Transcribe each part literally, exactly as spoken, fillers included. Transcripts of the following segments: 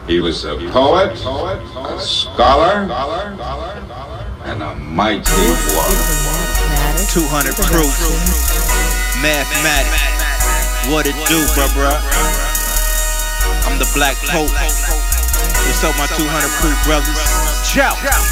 He was a poet, a scholar, and a mighty one. two hundred proof, mathematics, what it do, bruh, bruh? I'm the Black Pope. What's up, my two hundred proof brothers? Ciao.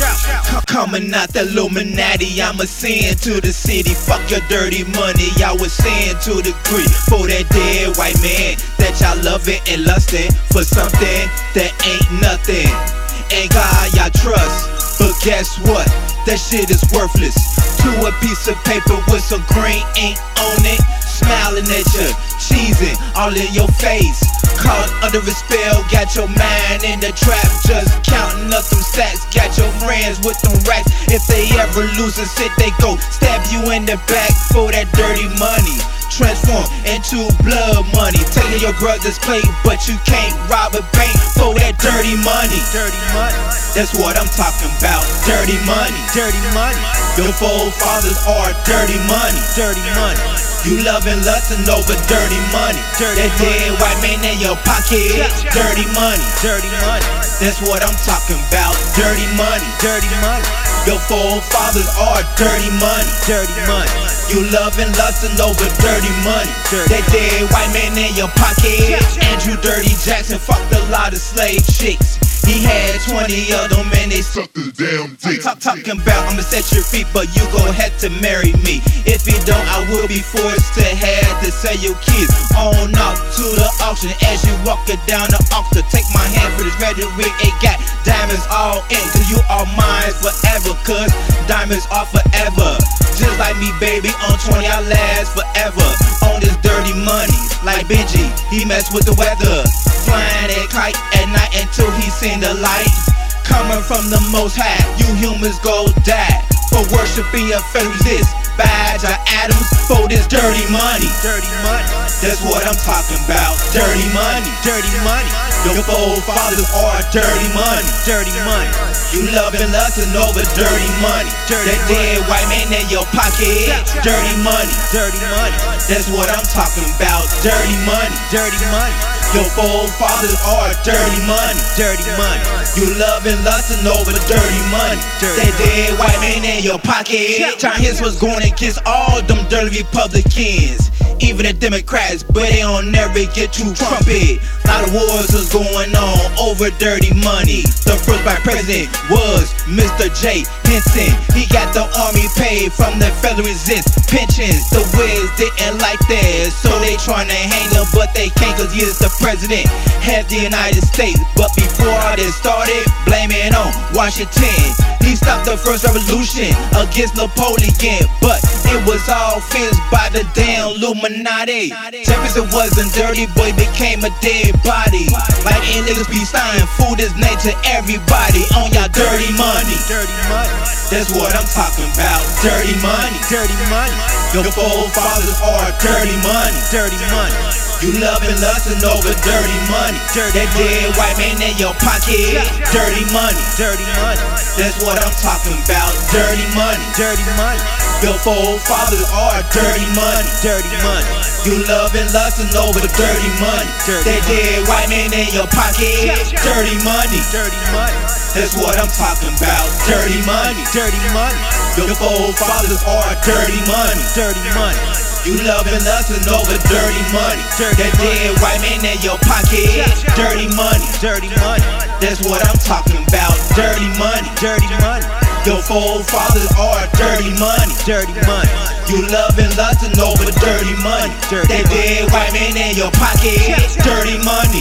Coming out the Illuminati, I'm a sin to the city. Fuck your dirty money, I was saying to the degree. For that dead white man that y'all loving and lusting for something that ain't nothing. And God y'all trust, but guess what? That shit is worthless to a piece of paper with some green ink on it. Smiling at you, cheesing all in your face. Caught under a spell, got your mind in the trap. Just counting up them stats, got your friends with them racks. If they ever lose a sit, they go stab you in the back for that dirty money. Transform into blood money. Taking your brother's plate, but you can't rob a bank for that dirty money. Dirty money, that's what I'm talking about. Dirty money, dirty money. Your forefathers are dirty money, dirty money. You loving, lusting over dirty money. Dirty that dead white man in your pocket. Dirty money, dirty money. That's what I'm talking about. Dirty money, dirty money. Your forefathers are dirty money, dirty money. You loving, lusting over dirty money. That dead white man in your pocket. Andrew Dirty Jackson fucked a lot of slave chicks. He had twenty of them and they sucked his damn dick. Talk, talking about I'ma set your feet, but you gon' have to marry me. If you don't, I will be forced to have to sell your kids on off to the auction. As you walk it down the auction, take my hand for this rhetoric. It got diamonds all in, cause you are mine forever. Cause diamonds are forever. Just like me, baby, on twenty I last forever. On this dirty money, like Benji, he mess with the weather. Flying that kite at night until he seen the light. Coming from the most high, you humans go die for worshiping your federalists. Badge of Adams for this dirty money. Dirty money, that's what I'm talking about. Dirty money, dirty money. Your forefathers are dirty money, dirty money. You loving, lusting over dirty money. That dead white man in your pocket. Dirty money, dirty money. That's what I'm talking about. Dirty money, dirty money. Your forefathers are dirty money, dirty money. You loving, lusting over dirty money. That dead white man in your pocket. Time his was going against all them dirty Republicans, even the Democrats, but they don't never get too trumpet. A lot of wars was going on over dirty money. The first black president was Mister J. Henson. He got the army paid from the federal resist pensions. The Wiz didn't like that, so they tryna hang him, but they can't, cause he is the president, head of the United States. But before all this started, blame it on Washington. He stopped the first revolution against Napoleon, but it was all fenced by the damn Illuminati. Jefferson wasn't dirty, boy, became a dead body. Like in niggas be signing food is named to everybody on y'all dirty money. Dirty money, that's what I'm talking about. Dirty money, dirty money. Your forefathers are dirty money, dirty money. You loving, lusting over dirty money. That dead white man in your pocket. Dirty money, dirty money. That's what I'm talking about. Dirty money, dirty money. Your forefathers are dirty money, dirty money. You loving, lusting over the dirty money. That dead white man in your pocket. Dirty money, dirty money. That's what I'm talking about. Dirty money, dirty money. Your forefathers are dirty money, dirty money. You loving, lusting over dirty money. That dead white man in your pocket. Dirty money, dirty money. That's what I'm talking about. Dirty money, dirty money. Your forefathers are dirty money, dirty money. You loving, lusting over dirty money. That dead white man in your pocket. Dirty money.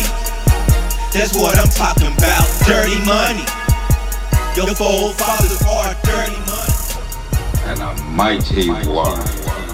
That's what I'm talking about. Dirty money. Your forefathers are dirty money. And a mighty one.